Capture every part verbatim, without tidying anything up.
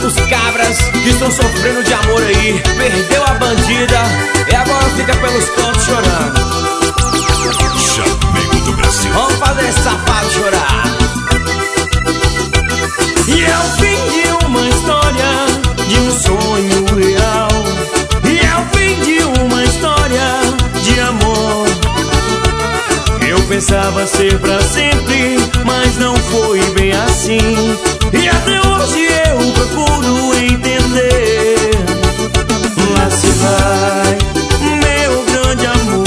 os cabras que estão sofrendo de amor aí. Perdeu a bandida e agora fica pelos cantos chorando. Chamego do Brasil. Vamos fazer esse safado chorar. E é o fim de uma história, de um sonho real. E é o fim de uma história de amor. Eu pensava ser pra sempre, mas não foi bem assim. E até hoje eu procuro entender. Lá se vai meu grande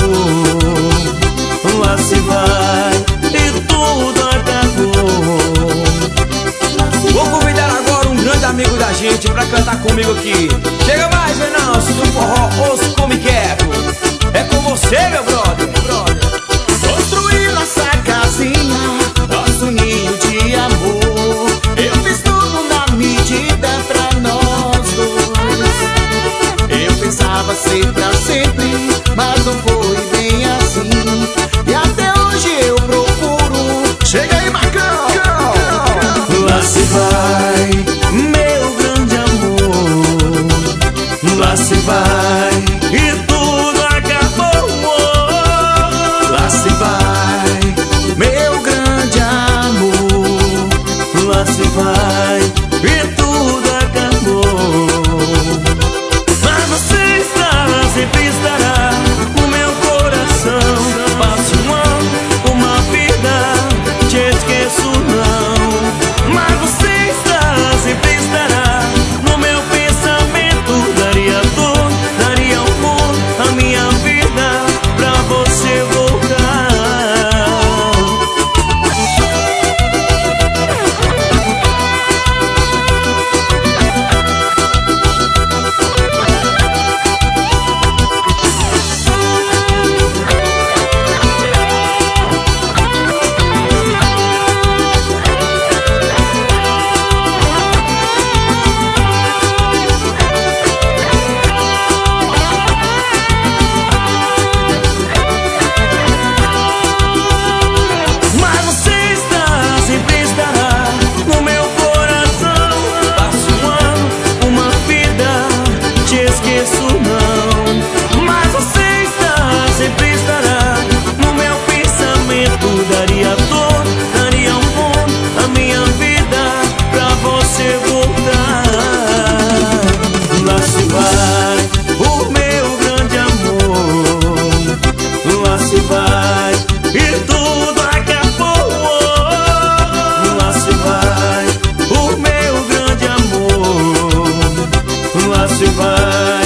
amor, lá se vai e tudo acabou. Vou convidar agora um grande amigo da gente pra cantar comigo aqui. Chega mais, Venâncio, do forró Os Come Quero. É com você, meu brother, meu brother. Construir nossa casinha, nosso ninho de amor. Eu fiz tudo na medida pra nós dois. Eu pensava ser pra sempre, mas não foi bem assim. E até hoje eu procuro. Chega aí, Marcão! Lá se vai meu grande amor, lá se vai e tudo acabou. Lá se vai meu grande amor, Lá se vai e tudo acabou. Mas você está, sempre estará no meu coração. Passo um ano, uma vida, te esqueço não. Mas você está, sempre estará no meu pensamento. Daria dor, daria amor, a minha vida pra você voltar. Mas você está, sempre estará no meu coração. Passo um ano, uma vida, te esqueço não. Mas você está, sempre estará no meu pensamento. Daria dor, daria amor, a minha vida pra você voltar. Lá se vai o meu grande amor, lá se vai e tudo acabou. Lá se vai o meu grande amor, lá se vai